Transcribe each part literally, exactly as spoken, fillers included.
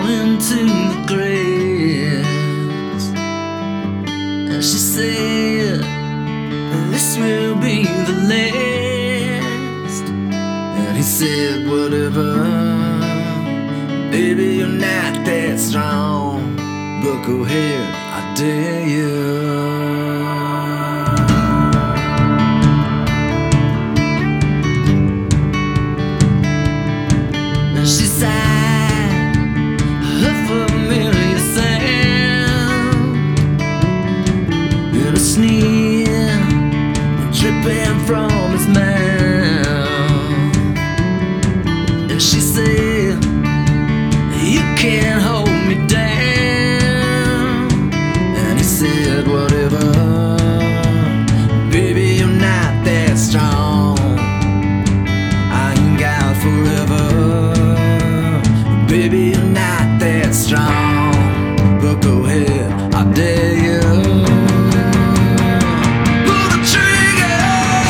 into the grass, and she said, "This will be the last." And he said, "Whatever, baby, you're not that strong, but go ahead, I dare you." She sighed a familiar sound, and a sneer dripping from his mouth. And she said, "You can't hold me down." And he said, "Whatever, baby, you're not that strong. I ain't got forever. Baby, you're not that strong, but go ahead, I dare you." Pull the trigger,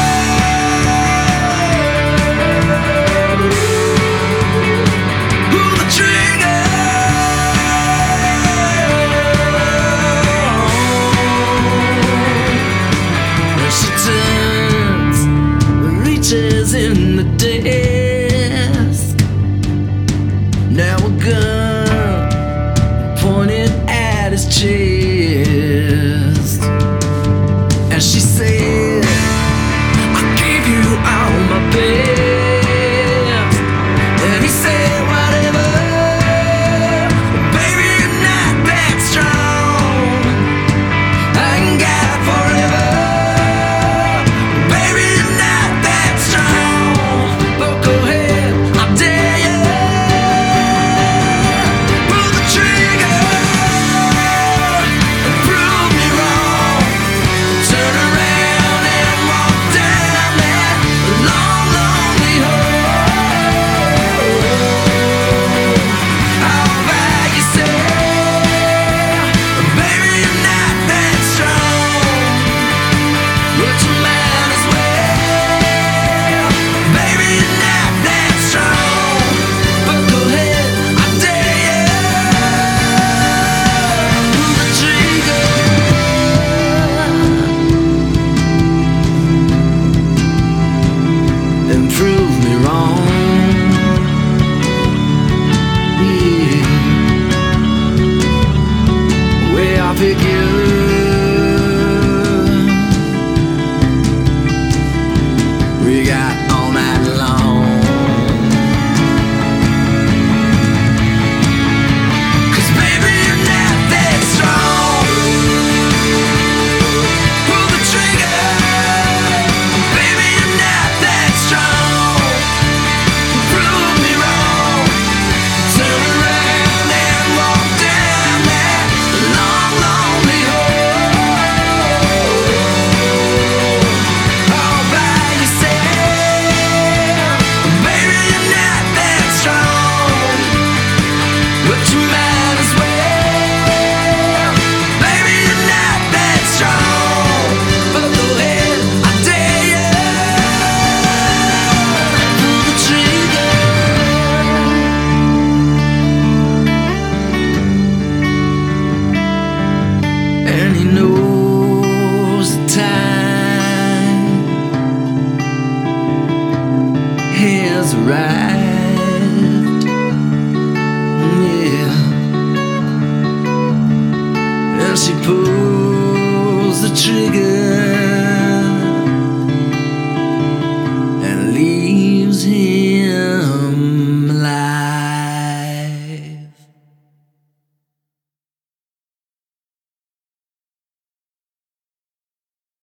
pull the trigger. And she turns, reaches in the desk. Now a gun pointed at his chest, and she said, "I gave you all my best." And he said, "Whatever, baby, you're not that strong. I ain't got forever. Baby, you're not that strong, but go ahead, I dare you." Prove me wrong, yeah. Way I figure we got all night long. 'Cause baby, you're not that strong. Pull the trigger, baby, you're not that strong. Prove me wrong. Turn around and walk down that long, lonely hole, all by yourself. Baby, you're not that strong, but you might as well. Baby, you're not that strong, but go ahead, I dare you. Pull the trigger. And he knows the time has arrived, yeah. And she pulls the trigger.